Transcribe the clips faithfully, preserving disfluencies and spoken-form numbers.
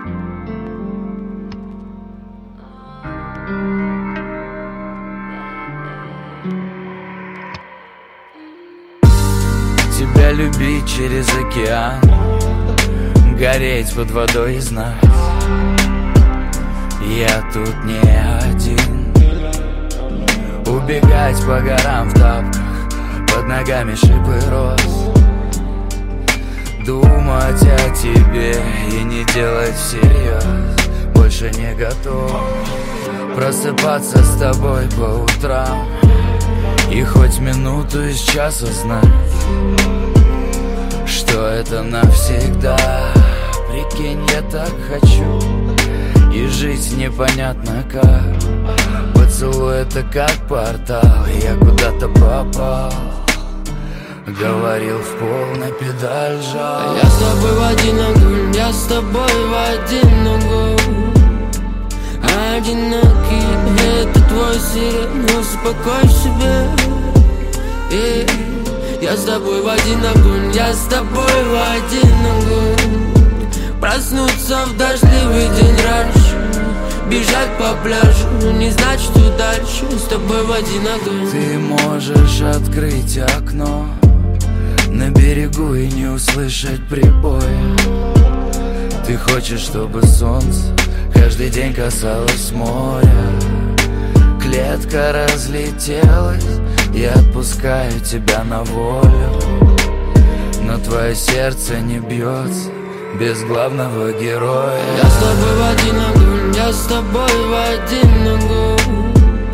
Тебя любить через океан, гореть под водой и знать, я тут не один. Убегать по горам в тапках, под ногами шипы роз, думать о тебе и не делать всерьез больше не готов. Просыпаться с тобой по утрам и хоть минуту из часа знать, что это навсегда. Прикинь, я так хочу, и жить непонятно как. Поцелуй это как портал, я куда-то попал. Говорил в пол, на педаль жал. Я с тобой в один огонь, я с тобой в один огонь. Одинокий, это твой сирен, успокой себя. И я с тобой в один огонь, я с тобой в один огонь. Проснуться в дождливый день раньше, бежать по пляжу, не знать, что дальше. С тобой в один огонь. Ты можешь открыть окно на берегу и не услышать прибоя. Ты хочешь, чтобы солнце каждый день касалось моря. Клетка разлетелась, я отпускаю тебя на волю, но твое сердце не бьется без главного героя. Я с тобой в один огонь, я с тобой в один огонь.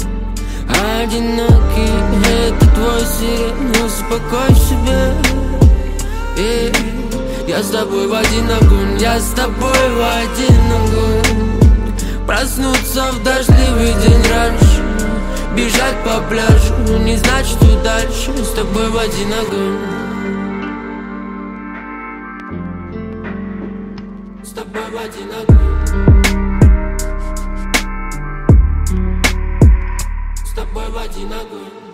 Одинокий, это твой сирен, успокой себя. И я с тобой в один огонь, я с тобой в один огонь. Проснуться в дождливый день раньше, бежать по пляжу, не знать, что дальше. С тобой в один огонь. С тобой в один огонь. С тобой в один огонь.